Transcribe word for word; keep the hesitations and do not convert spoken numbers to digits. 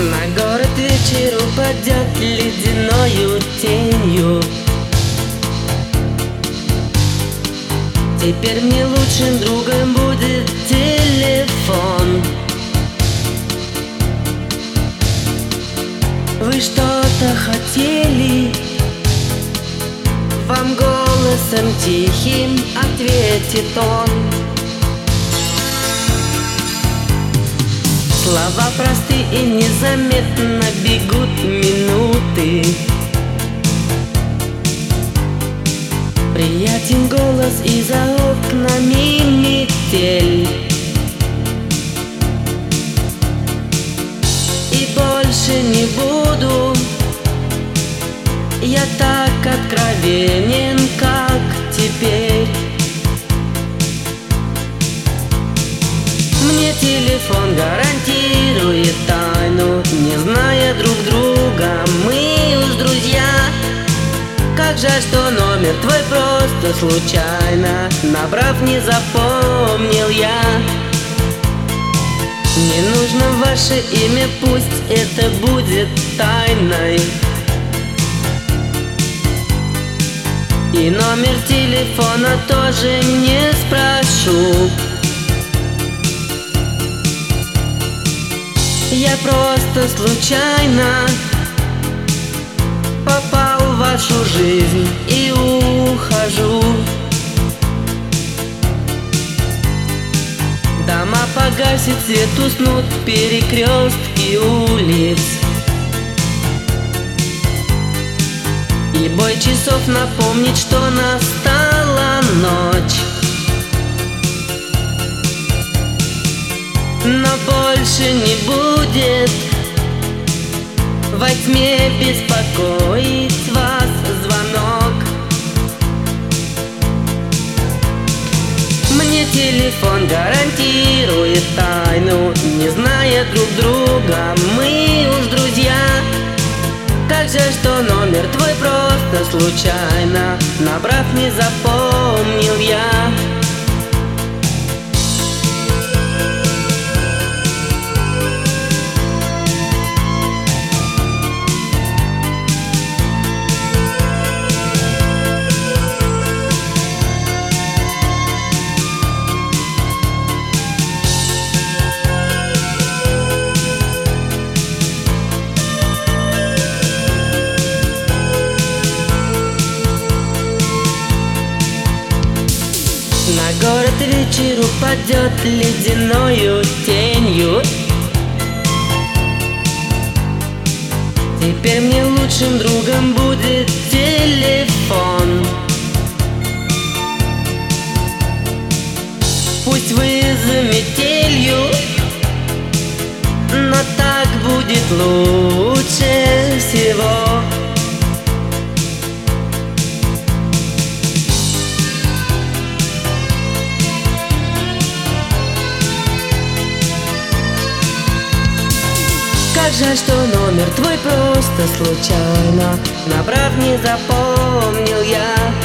На город вечер упадет ледяною тенью. Теперь мне лучшим другом будет телефон. Вы что-то хотели? Вам голосом тихим ответит он. Слова просты и незаметно бегут минуты. Приятен голос, и за окнами метель. И больше не буду я так откровенен, как теперь. Мне телефон гарантирует тайну, не зная друг друга, мы уж друзья. Как жаль, что номер твой просто случайно, набрав, не запомнил я. Не нужно ваше имя, пусть это будет тайной. И номер телефона тоже не спрошу. Я просто случайно попал в вашу жизнь и ухожу. Дома погасит, свет уснут, перекрестки улиц. И бой часов напомнит, что настала ночь. Но больше не будет во тьме беспокоить вас звонок. Мне телефон гарантирует тайну, не зная друг друга, мы уж друзья. Как же, что номер твой просто случайно, набрав, не запомнил я. На город вечер упадет ледяною тенью. Теперь мне лучшим другом будет телефон. Пусть вы за метелью, но так будет лучше всего. Как жаль, что номер твой просто случайно, набрав, не запомнил я.